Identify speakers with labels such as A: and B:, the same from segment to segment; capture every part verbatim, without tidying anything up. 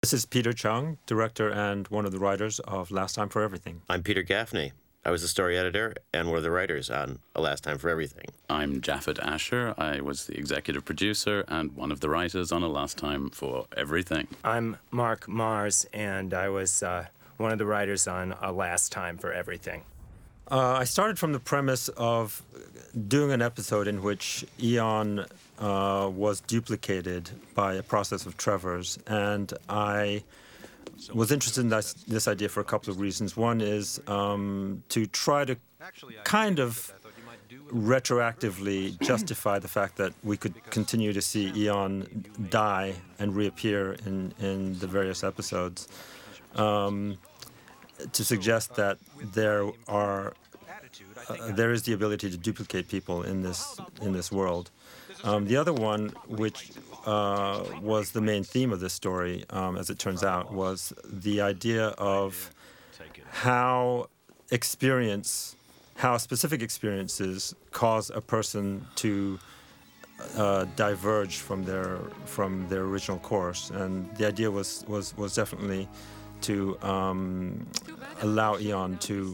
A: This is Peter Chung, director and one of the writers of Last Time for Everything.
B: I'm Peter Gaffney. I was the story editor and one of the writers on A Last Time for Everything.
C: I'm Jaffet Asher. I was the executive producer and one of the writers on A Last Time for Everything.
D: I'm Mark Mars, and I was uh, one of the writers on A Last Time for Everything.
A: Uh, I started from the premise of doing an episode in which Eon uh, was duplicated by a process of Trevor's, and I was interested in this, this idea for a couple of reasons. One is um, to try to kind of retroactively justify the fact that we could continue to see Eon die and reappear in, in the various episodes. Um, to suggest that there are uh, there is the ability to duplicate people in this in this world. Um, the other one, which uh, was the main theme of this story, um, as it turns out, was the idea of how experience, how specific experiences cause a person to uh, diverge from their from their original course, and the idea was was was definitely to um, allow Eon to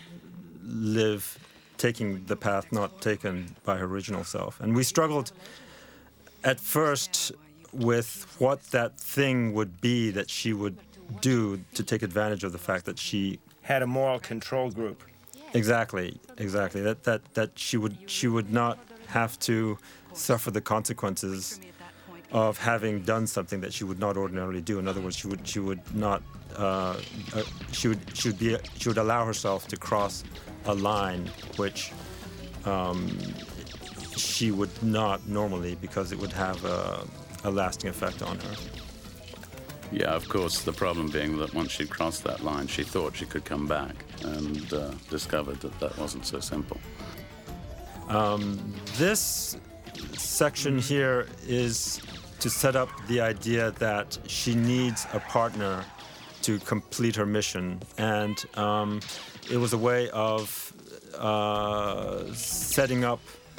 A: live taking the path not taken by her original self. And we struggled at first with what that thing would be that she would do to take advantage of the fact that she
D: had a moral control group.
A: Exactly, exactly. That that that she would she would not have to suffer the consequences of having done something that she would not ordinarily do. In other words, she would she would not uh, uh, she would she would be she would allow herself to cross a line which um, she would not normally, because it would have a, a lasting effect on her.
C: Yeah, of course, the problem being that once she crossed that line, she thought she could come back, and uh, discovered that that wasn't so simple.
A: Um, this section here is to set up the idea that she needs a partner to complete her mission, and um, it was a way of uh, setting up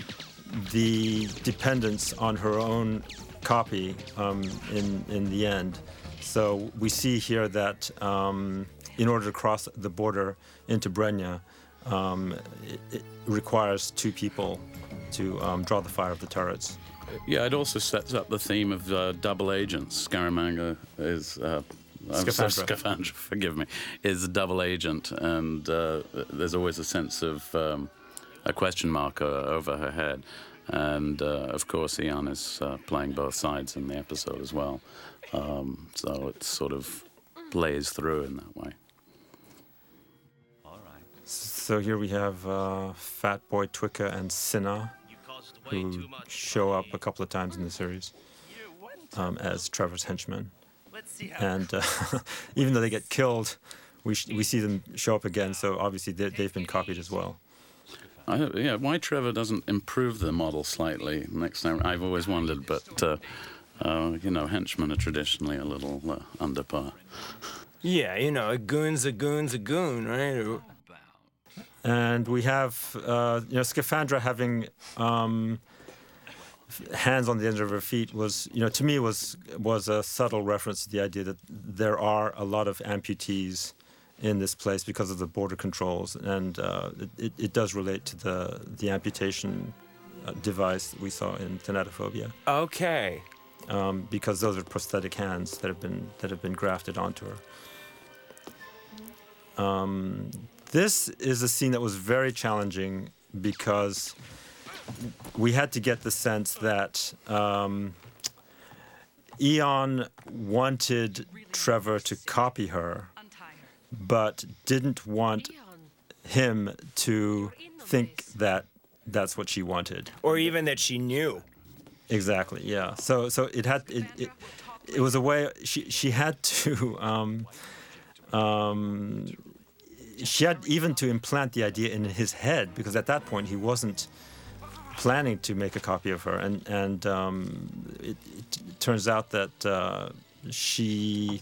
A: the dependence on her own copy um, in in the end. So we see here that um, in order to cross the border into Brenya, um, it, it requires two people to um, draw the fire of the turrets.
C: Yeah, it also sets up the theme of uh, double agents. Scaramanga is... Uh,
A: Scaphandra.
C: Scaphandra, forgive me, is a double agent, and uh, there's always a sense of um, a question mark uh, over her head. And, uh, of course, Eon is uh, playing both sides in the episode as well. Um, so it sort of plays through in that way.
A: So here we have uh, Fat Boy Twicka and Cinna, who show up a couple of times in the series um, as Trevor's henchmen. And uh, even though they get killed, we sh- we see them show up again, so obviously they- they've been copied as well.
C: I, yeah, why Trevor doesn't improve the model slightly next time, I've always wondered, but, uh, uh, you know, henchmen are traditionally a little uh, under par.
D: Yeah, you know, a goon's a goon's a goon, right?
A: And we have, uh, you know, Scaphandra having um, hands on the ends of her feet was, you know, to me was was a subtle reference to the idea that there are a lot of amputees in this place because of the border controls, and uh, it, it does relate to the the amputation uh, device that we saw in Thanatophobia.
D: Okay.
A: Um, because those are prosthetic hands that have been that have been grafted onto her. Um, this is a scene that was very challenging because we had to get the sense that um, Eon wanted Trevor to copy her, but didn't want him to think that that's what she wanted.
D: Or even that she knew.
A: Exactly, yeah. So so it had it it, it was a way she she had to um, um, she had even to implant the idea in his head, because at that point he wasn't planning to make a copy of her, and and um, it, it turns out that uh, she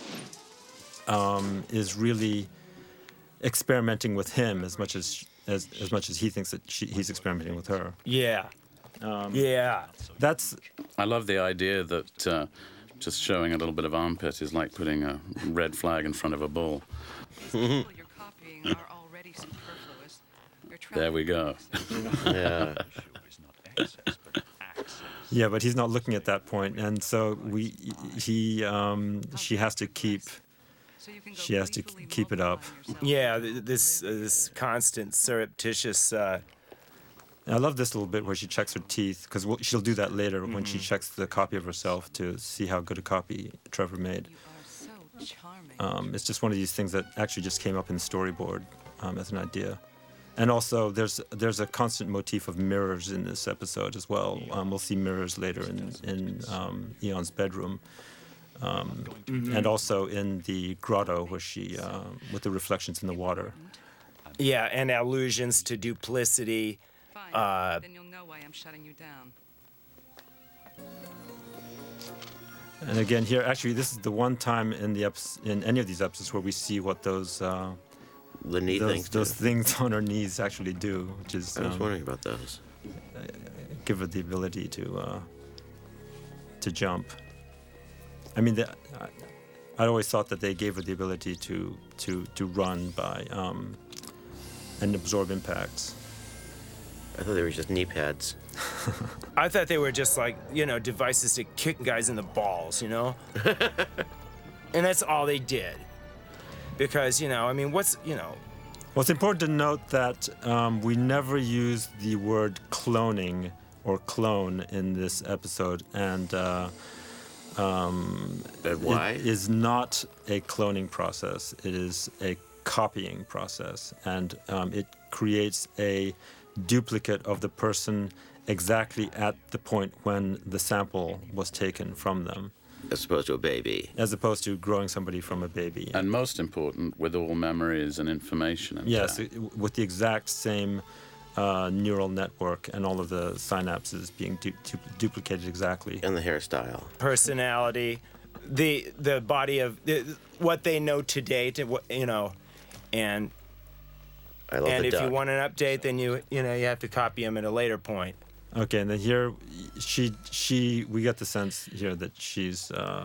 A: um, is really experimenting with him as much as as, as much as he thinks that she, he's experimenting with her.
D: Yeah.
A: Um,
D: yeah.
A: That's
C: I love the idea that uh, just showing a little bit of armpit is like putting a red flag in front of a bull.
E: You're copying are already superfluous. You're
C: There we go.
B: Yeah.
A: Yeah, but he's not looking at that point, and so we he um, she has to keep
E: So you can go
A: she has to
E: gleefully
A: keep it up.
E: multiplying yourself.
D: Yeah, th- this uh, this constant surreptitious. Uh,
A: And I love this little bit where she checks her teeth, because we'll, she'll do that later when she checks the copy of herself to see how good a copy Trevor made.
E: You are so charming.
A: Um, it's just one of these things that actually just came up in the storyboard um, as an idea. And also, there's there's a constant motif of mirrors in this episode as well. Um, we'll see mirrors later in in um, Eon's bedroom, um, and also in the grotto where she uh, with the reflections in the water.
D: yeah, and allusions to duplicity.
E: Fine.
D: uh,
E: then you'll know why I'm shutting you down.
A: And again, here actually, this is the one time in the eps- in any of these episodes where we see what those uh,
B: The knee
A: those,
B: things.
A: those
B: too.
A: things on her knees actually do, which is
B: I was
A: um,
B: wondering about those.
A: give her the ability to uh, to jump. I mean, the, I, I always thought that they gave her the ability to to to run by um, and absorb impacts.
B: I thought they were just knee pads.
D: I thought they were just like, you know, devices to kick guys in the balls, you know? And that's all they did. Because, you know, I mean, what's, you know,
A: Well, it's important to note that um, we never use the word cloning or clone in this episode, and uh,
B: But why?
A: it is not a cloning process. It is a copying process, and um, it creates a duplicate of the person exactly at the point when the sample was taken from them,
B: As opposed to a baby.
A: as opposed to growing somebody from a baby.
C: And most important, with all memories and information intact.
A: Yes, it- with the exact same uh, neural network and all of the synapses being du- du- duplicated exactly.
B: And the hairstyle.
D: personality, the the body of the, what they know today, to what, you know, and
B: I love
D: and
B: the
D: if
B: duck.
D: you want an update, then you you know you have to copy them at a later point.
A: Okay, and then here, she she we get the sense here that she's uh,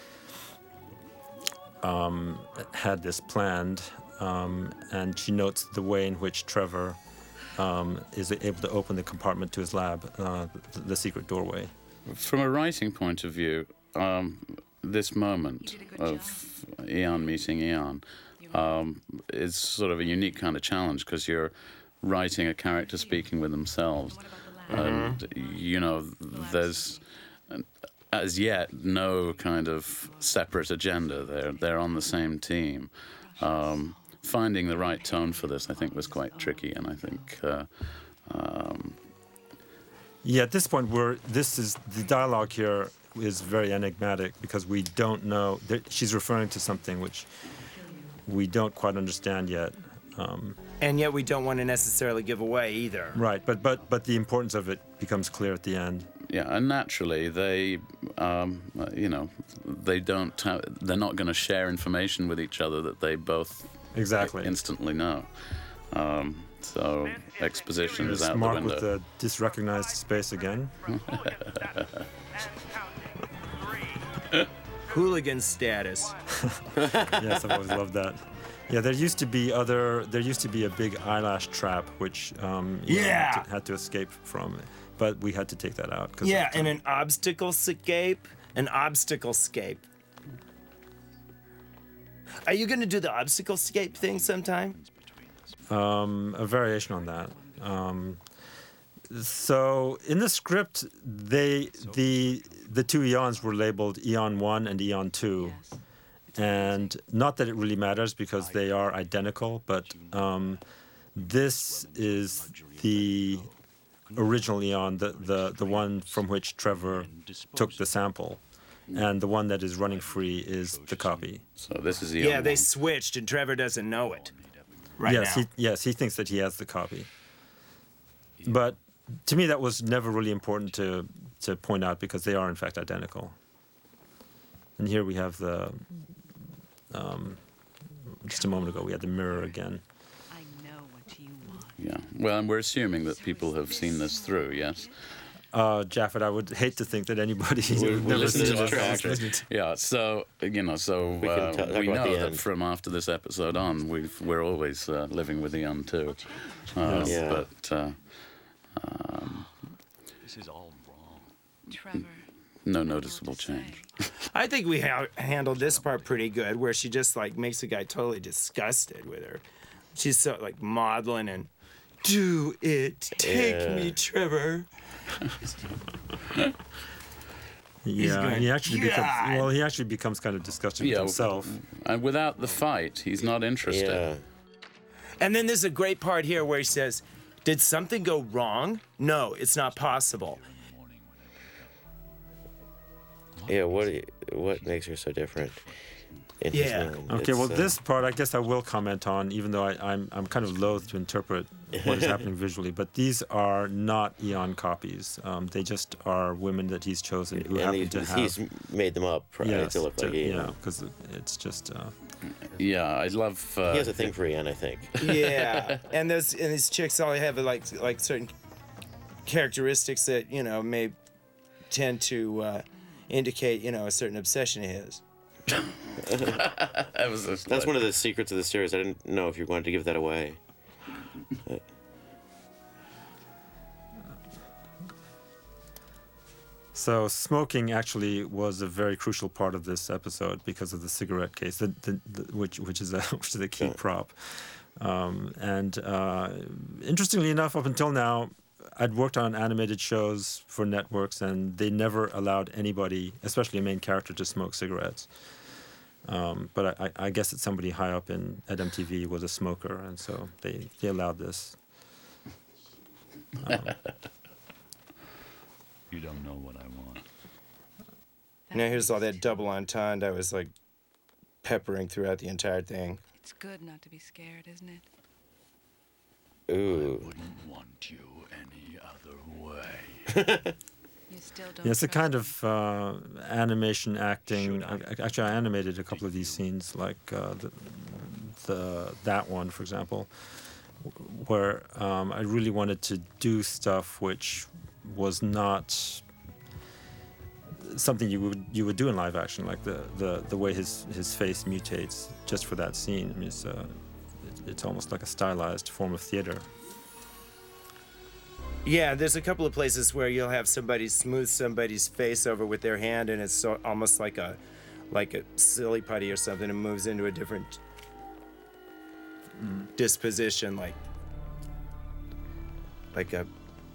A: um, had this planned, um, and she notes the way in which Trevor um, is able to open the compartment to his lab, uh, the, the secret doorway.
C: From a writing point of view, um, this moment of Eon meeting Eon um, is sort of a unique kind of challenge, because you're writing a character speaking with themselves. And, you know, there's as yet no kind of separate agenda. They're, they're on the same team. Um, finding the right tone for this, I think, was quite tricky, and I think uh, um,
A: Yeah, at this point, we're this is the dialogue here is very enigmatic because we don't know. There, she's referring to something which we don't quite understand yet. Um,
D: And yet we don't want to necessarily give away either.
A: right, but but but the importance of it becomes clear at the end.
C: yeah, and naturally they, um, uh, you know, they don't. Ha- they're not going to share information with each other that they both
A: Exactly.
C: instantly know. Um, so exposition is
A: There's
C: out the
A: Mark
C: window.
A: with the disrecognized space again.
D: Hooligan status.
A: Yes, I've always loved that. Yeah, there used to be other. There used to be a big eyelash trap which um, you know,
D: Yeah.
A: had, to, had to escape from, but we had to take that out. 'cause
D: Yeah,
A: of
D: and
A: time.
D: an obstacle scape. An obstacle scape. Are you going to do the obstacle scape thing sometime?
A: um, a variation on that. Um, so in the script, they the the two eons were labeled Eon One and Eon Two, and not that it really matters because they are identical, but um, this is the original Eon, the, the the one from which Trevor took the sample, and the one that is running free is the copy.
C: So this is the
D: Yeah,
C: only
D: they
C: one.
D: switched, and Trevor doesn't know it. Right
A: yes,
D: now.
A: he yes he thinks that he has the copy, but to me that was never really important to to point out because they are in fact identical. And here we have the um, just a moment ago we had the mirror again.
E: I know what you want.
C: Yeah. Well, and we're assuming that people have seen this through. Yes.
A: Uh, Jaffet, I would hate to think that anybody
B: We-
A: who
B: we
A: never
B: listen to
A: seen
B: the
A: this
B: track.
A: is listening to-
C: Yeah, so you know, so
B: We can
C: uh,
B: ta- talk
C: we
B: about the
C: know that
B: end.
C: from after this episode on, we've, we're always uh, living with Eon too. Um,
B: Yeah.
C: But uh,
F: This is all wrong.
E: Trevor.
C: no
E: what
C: noticeable
E: to
C: change.
E: say.
D: I think we ha- handled this part pretty good, where she just like makes the guy totally disgusted with her. She's so like maudlin and do it, take
B: Yeah.
D: me, Trevor.
A: Yeah,
D: going,
A: he actually becomes
D: "God."
A: well. He actually becomes kind of disgusted
C: Yeah,
A: with himself.
C: And without the fight, he's not interested.
B: Yeah.
D: And then there's a great part here where he says, "Did something go wrong? No, it's not possible."
B: Yeah. What what makes her so different? In his
D: Yeah.
B: mind?
A: Okay,
B: It's,
A: well,
B: uh,
A: this part I guess I will comment on, even though I, I'm I'm kind of loath to interpret what is happening visually. But these are not Eon copies. Um, they just are women that he's chosen who
B: and
A: happen
B: he's,
A: to have.
B: he's made them up right,
A: yes,
B: to look
A: to-
B: like Ian.
A: yeah, because it's just. Uh,
C: Yeah, I love. Uh,
B: He has a thing for Ian, I think.
D: Yeah, and those and these chicks all have like like certain characteristics that you know may tend to uh, indicate you know a certain obsession of his.
C: that was a
B: That's one of the secrets of the series. I didn't know if you wanted to give that away.
A: So smoking actually was a very crucial part of this episode because of the cigarette case, the, the, the, which which is a which is a key
B: Yeah.
A: prop. Um, and uh, interestingly enough, up until now, I'd worked on animated shows for networks, and they never allowed anybody, especially a main character, to smoke cigarettes. Um, but I, I guess that somebody high up in at M T V was a smoker, and so they, they allowed this.
F: You don't know what I want.
D: You know, here's all that double entendre I was like peppering throughout the entire thing.
E: It's good not to be scared, isn't it?
B: Ooh.
F: Wouldn't want you any other way.
E: You still don't.
A: Yeah, it's a
E: trust
A: kind
E: me.
A: of uh, animation acting.
F: Should I?
A: I, I- actually, I animated a couple of these scenes, like uh, the, the that one, for example, w- where um, I really wanted to do stuff which was not something you would you would do in live action, like the, the, the way his, his face mutates just for that scene. I mean, it's uh, it, it's almost like a stylized form of theater.
D: Yeah, there's a couple of places where you'll have somebody smooth somebody's face over with their hand, and it's so, almost like a like a silly putty or something, and moves into a different disposition, like like a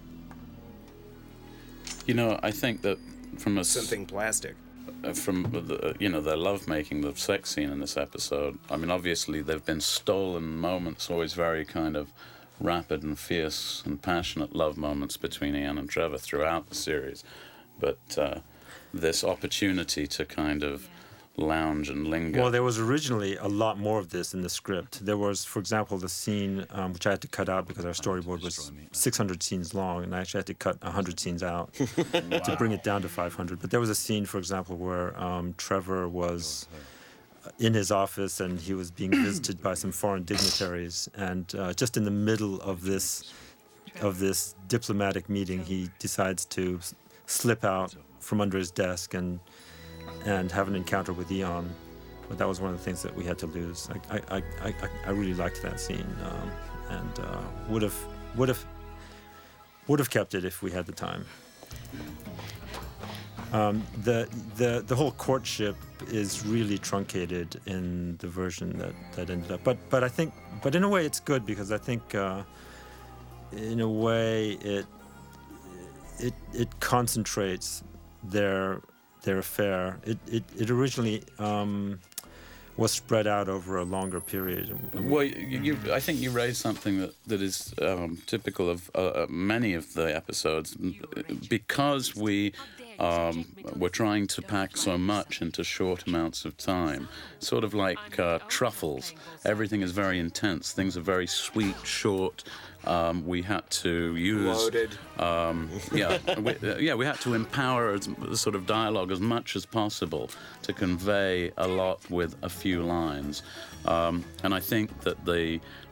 C: You know, I think that from a s-
D: something plastic.
C: uh, from the, you know, their lovemaking, the sex scene in this episode. I mean, obviously there've been stolen moments, always very kind of rapid and fierce and passionate love moments between Ian and Trevor throughout the series, but uh, this opportunity to kind of lounge and linger.
A: Well, there was originally a lot more of this in the script. There was, for example, the scene um, which I had to cut out because our storyboard was six hundred scenes long, and I actually had to cut one hundred scenes out to bring it down to five hundred. But there was a scene, for example, where um, Trevor was in his office and he was being visited by some foreign dignitaries, and uh, just in the middle of this of this diplomatic meeting, he decides to s- slip out from under his desk and and have an encounter with Eon. But that was one of the things that we had to lose. I I, I, I, I really liked that scene, um, and uh, would have would have would have kept it if we had the time. Um, the the the whole courtship is really truncated in the version that, that ended up. But but I think but in a way it's good, because I think uh, in a way it it it concentrates their their affair. It it, it originally um, was spread out over a longer period. and- and we-
C: Well, you, you, I think you raised something that, that is um, typical of uh, uh, many of the episodes. Because we um, were trying to pack so much into short amounts of time, sort of like uh, truffles. Everything is very intense. Things are very sweet, short. Um, we had to use...
D: Loaded.
C: Um, yeah, we, uh, yeah, we had to empower as, sort of dialogue as much as possible to convey a lot with a few lines. Um, and I think that the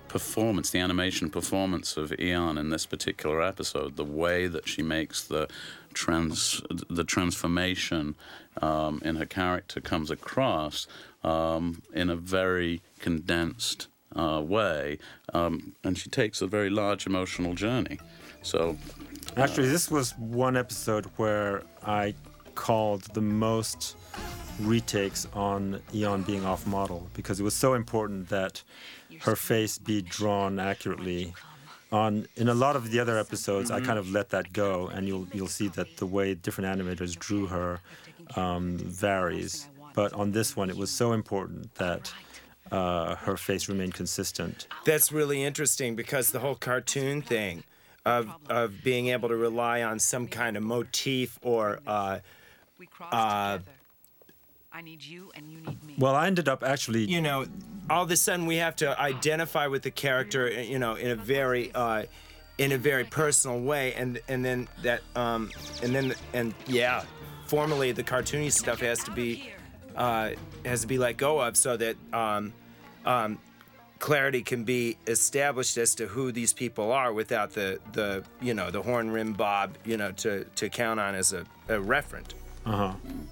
C: performance, the animation performance of Eon in this particular episode, the way that she makes the trans the transformation um, in her character comes across um, in a very condensed uh, way, um, and she takes a very large emotional journey. So,
A: Actually, this was one episode where I called the most retakes on Eon being off model, because it was so important that her face be drawn accurately. On in a lot of the other episodes, I kind of let that go, and you'll you'll see that the way different animators drew her um, varies. But on this one, it was so important that uh, her face remained consistent.
D: That's really interesting, because the whole cartoon thing of of being able to rely on some kind of motif or uh,
E: We cross
D: Uh,
E: together. I need you and you need me.
A: Well, I ended up actually.
D: you know, all of a sudden we have to identify with the character, you know, in a very, uh, in a very personal way, and and then that, um, and then and yeah, formally the cartoony stuff has to be, uh, has to be let go of, so that um, um, clarity can be established as to who these people are without the the you know the horn rim bob, you know, to to count on as a, a referent.
A: Uh-huh.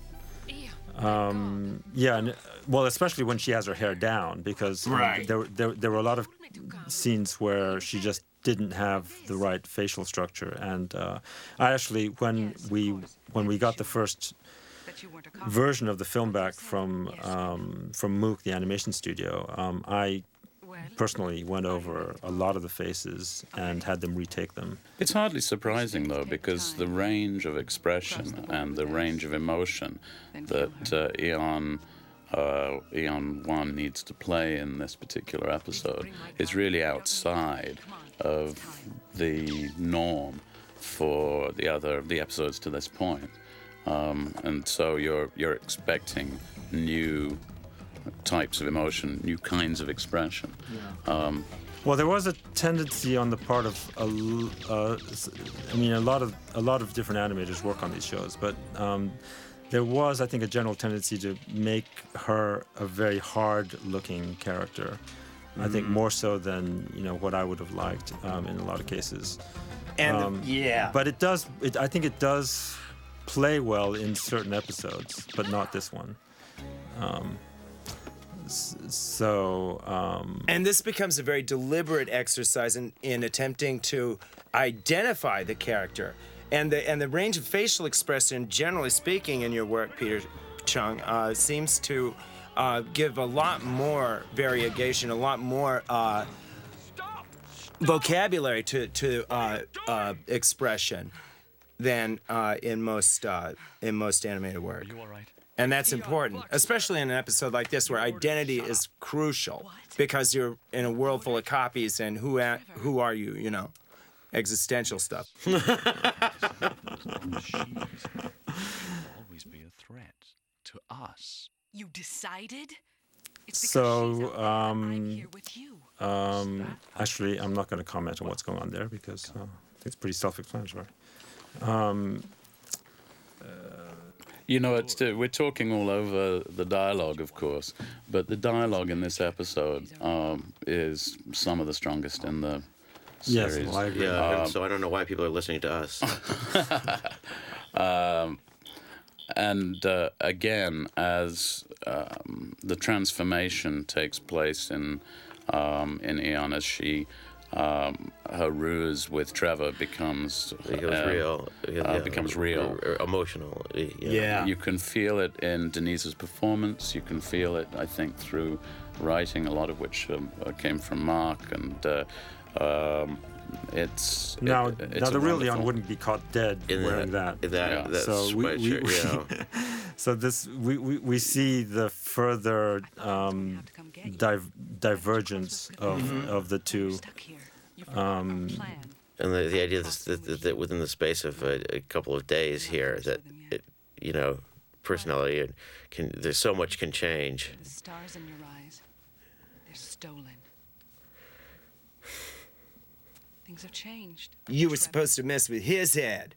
A: Um, yeah, and, uh, well, especially when she has her hair down, because um,
D: Right.
A: there, there there were a lot of scenes where she just didn't have the right facial structure, and uh, I actually, when we when we got the first
E: That you weren't a cop.
A: version of the film back from um, from Mook, the animation studio, um, I
E: Well,
A: personally went over a lot of the faces and had them retake them.
C: it's hardly surprising, though, because the range of expression and the range of emotion that uh, Eon, uh, Eon one needs to play in this particular episode is really outside of the norm for the other the episodes to this point. Um, and so you're you're expecting new types of emotion, new kinds of expression. Um,
A: Well, there was a tendency on the part of, a l- uh, s- I mean, a lot of a lot of different animators work on these shows, but um, there was, I think, a general tendency to make her a very hard-looking character. I think more so than you know what I would have liked um, in a lot of cases.
D: And
A: Um,
D: yeah,
A: But it does. It, I think it does play well in certain episodes, but not this one. Um, s- so. Um,
D: And this becomes a very deliberate exercise in, in attempting to identify the character. And the and the range of facial expression, generally speaking, in your work, Peter Chung, uh, seems to uh, give a lot more variegation, a lot more uh, vocabulary to to uh, uh, expression than uh, in most uh, in most animated work.
F: You all right?
D: And that's important, especially in an episode like this where identity is crucial, because you're in a world full of copies and who a- who are you, you know, existential stuff.
F: Always be a threat to us.
E: you decided? It's because
A: So,
E: she's out there and I'm
A: um,
E: here with you.
A: Um, actually, I'm not going to comment on what's going on there because uh, I think it's pretty self-explanatory.
C: You know, it's, uh, we're talking all over the dialogue, of course, but the dialogue in this episode um, is some of the strongest in the
A: Yes,
C: series.
A: well, I agree.
B: Yeah, so I don't know why people are listening to us.
C: And uh, again, as um, the transformation takes place in um, in Eon, as she um, her ruse with Trevor becomes
B: It goes
C: uh,
B: real.
C: uh, becomes real.
B: or- or emotional. Yeah.
D: Yeah.
C: You can feel it in Denise's performance. You can feel it, I think, through writing, a lot of which um, uh, came from Mark, and uh, um, it's
A: Now,
C: it, it's
A: now
C: a
A: the real Leon
C: wonderful-
A: wouldn't be caught dead
B: In
A: wearing
B: that,
A: that.
B: that,
C: Yeah.
B: that
A: So we- we-
B: sweatshirt,
A: we-
B: you know.
A: So this we, we, we see the further um, div- divergence of of the two.
E: Stuck here. You forgot our plan.
B: And the, the idea that, that, that within the space of a, a couple of days here, that it, you know, personality and can there's so much can change.
E: The stars in your eyes, they're stolen. Things have changed.
D: You were supposed to mess with his head.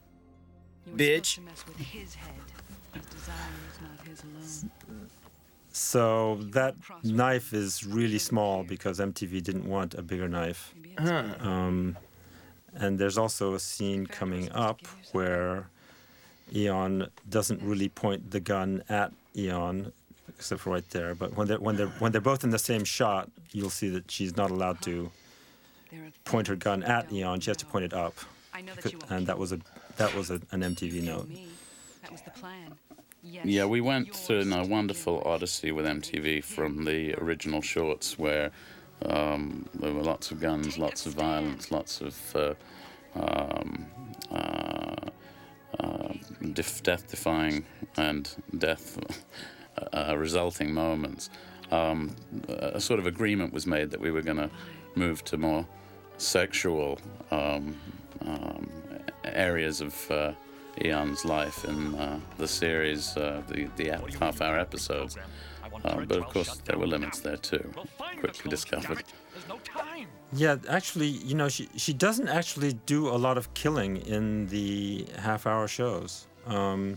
E: You were
D: Bitch.
E: supposed to mess with his head. His desire is not his alone.
A: so that knife is really small because M T V didn't want a bigger knife. Um, and there's also a scene coming up where Eon doesn't really point the gun at Eon, except for right there. But when they're when they're when they're both in the same shot, you'll see that she's not allowed to point her gun at Eon. She has to point it up, and that was a that was a, an M T V note.
E: That was the plan. Yes,
C: Yeah, we went through
E: yours.
C: a wonderful odyssey with M T V from the original shorts where um, there were lots of guns, lots of violence, lots of uh, um, uh, uh, def- death-defying and death uh, resulting moments. Um, a sort of agreement was made that we were going to move to more sexual um, um, areas of uh, Eon's life in uh, the series, uh, the, the half-hour episodes. Uh, but of course, there were limits there too, quickly discovered.
A: Yeah, actually, you know, she she doesn't actually do a lot of killing in the half-hour shows, um,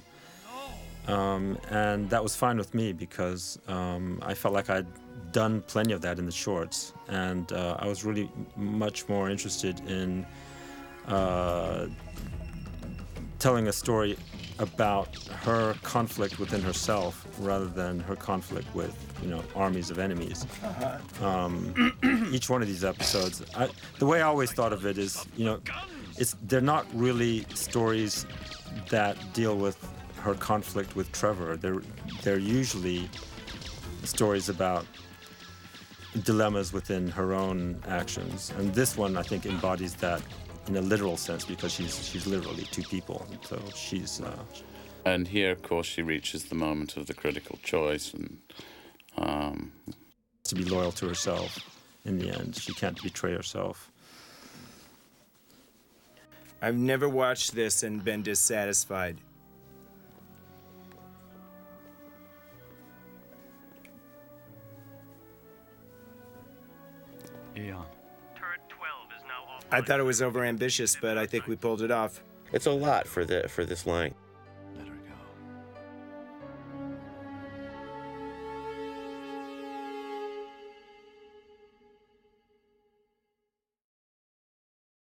A: um, and that was fine with me because um, I felt like I'd done plenty of that in the shorts, and uh, I was really much more interested in uh, telling a story about her conflict within herself rather than her conflict with, you know, armies of enemies. Um, each one of these episodes, I, the way I always thought of it is, you know, it's they're not really stories that deal with her conflict with Trevor. They're they're usually stories about dilemmas within her own actions, and this one I think embodies that in a literal sense because she's she's literally two people. So she's. Uh,
C: And here, of course, she reaches the moment of the critical choice, and um,
A: to be loyal to herself in the end. She can't betray herself.
D: I've never watched this and been dissatisfied.
F: Eon.
D: I thought it was overambitious, but I think we pulled it off.
B: It's a lot for the for this length.